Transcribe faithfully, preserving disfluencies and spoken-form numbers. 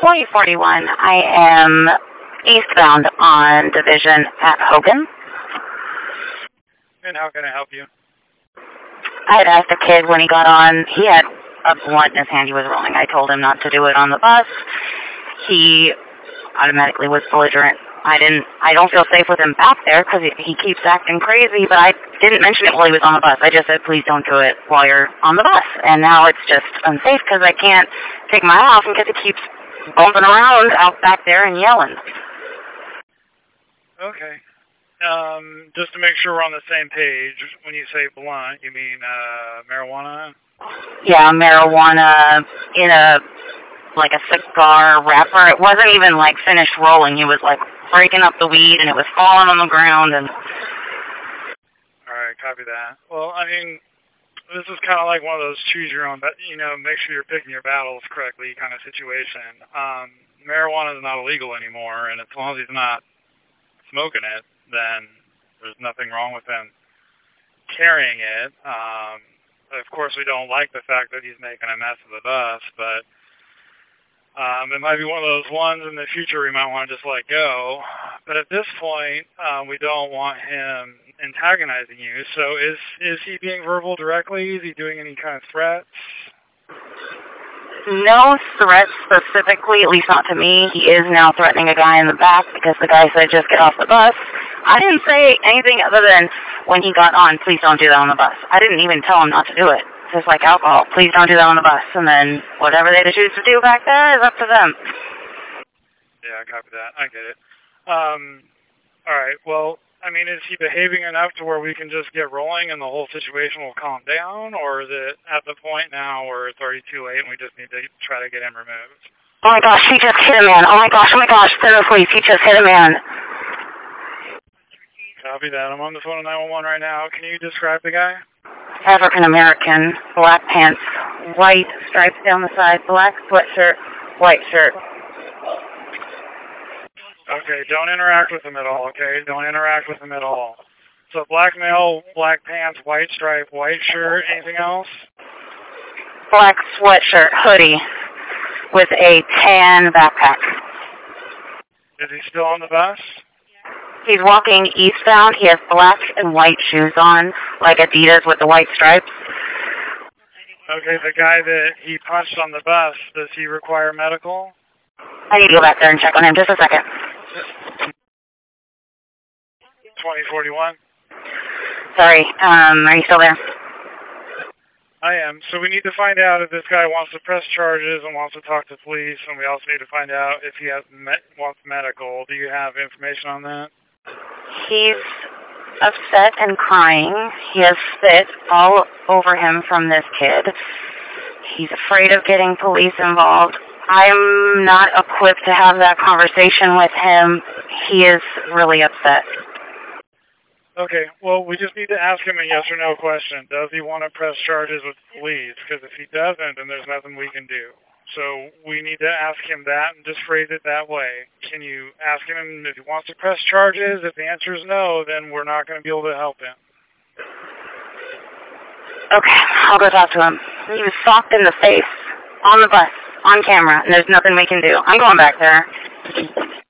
twenty forty-one. I am eastbound on Division at Hogan. And how can I help you? I had asked the kid when he got on, he had a blunt in his hand he was rolling. I told him not to do it on the bus. He automatically was belligerent. I didn't, I don't feel safe with him back there because he, he keeps acting crazy, but I didn't mention it while he was on the bus. I just said, please don't do it while you're on the bus. And now it's just unsafe because I can't take my eye off him because he keeps bumping around out back there and yelling. Okay. Um, just to make sure we're on the same page, when you say blunt, you mean uh, marijuana? Yeah, marijuana in a, like a cigar wrapper. It wasn't even like finished rolling. He was like breaking up the weed and it was falling on the ground. And Alright, copy that. Well, I mean, this is kind of like one of those choose your own, but you know, make sure you're picking your battles correctly kind of situation. Um, marijuana is not illegal anymore, and as long as he's not smoking it, then there's nothing wrong with him carrying it. Um, of course, we don't like the fact that he's making a mess of the bus, but um, it might be one of those ones in the future we might want to just let go. But at this point, um, we don't want him antagonizing you. So is is he being verbal directly? Is he doing any kind of threats? no threats specifically, at least not to me. He is now threatening a guy in the back because the guy said just get off the bus. I didn't say anything other than when he got on, please don't do that on the bus. I didn't even tell him not to do it. Just like alcohol, please don't do that on the bus. And then whatever they choose to do back there is up to them. Yeah, I copy that. I get it. Um, all right, well, I mean, is he behaving enough to where we can just get rolling and the whole situation will calm down? Or is it at the point now where it's already too late and we just need to try to get him removed? Oh my gosh, he just hit a man. Oh my gosh, oh my gosh, send the police. He just hit a man. Copy that. I'm on the phone to nine one one right now. Can you describe the guy? African American, black pants, white stripes down the side, black sweatshirt, white shirt. Okay, don't interact with him at all, okay? Don't interact with him at all. So black male, black pants, white stripe, white shirt, anything else? Black sweatshirt, hoodie, with a tan backpack. Is he still on the bus? He's walking eastbound. He has black and white shoes on, like Adidas with the white stripes. Okay, the guy that he punched on the bus, does he require medical? I need to go back there and check on him. Just a second. twenty forty-one. Sorry, um, are you still there? I am. So we need to find out if this guy wants to press charges and wants to talk to police, and we also need to find out if he has met, wants medical. Do you have information on that? He's upset and crying. He has spit all over him from this kid. He's afraid of getting police involved. I'm not equipped to have that conversation with him. He is really upset. Okay, well, we just need to ask him a yes or no question. Does he want to press charges with police? Because if he doesn't, then there's nothing we can do. So we need to ask him that and just phrase it that way. Can you ask him if he wants to press charges? If the answer is no, then we're not going to be able to help him. Okay, I'll go talk to him. He was socked in the face, on the bus, on camera, and there's nothing we can do. I'm going back there.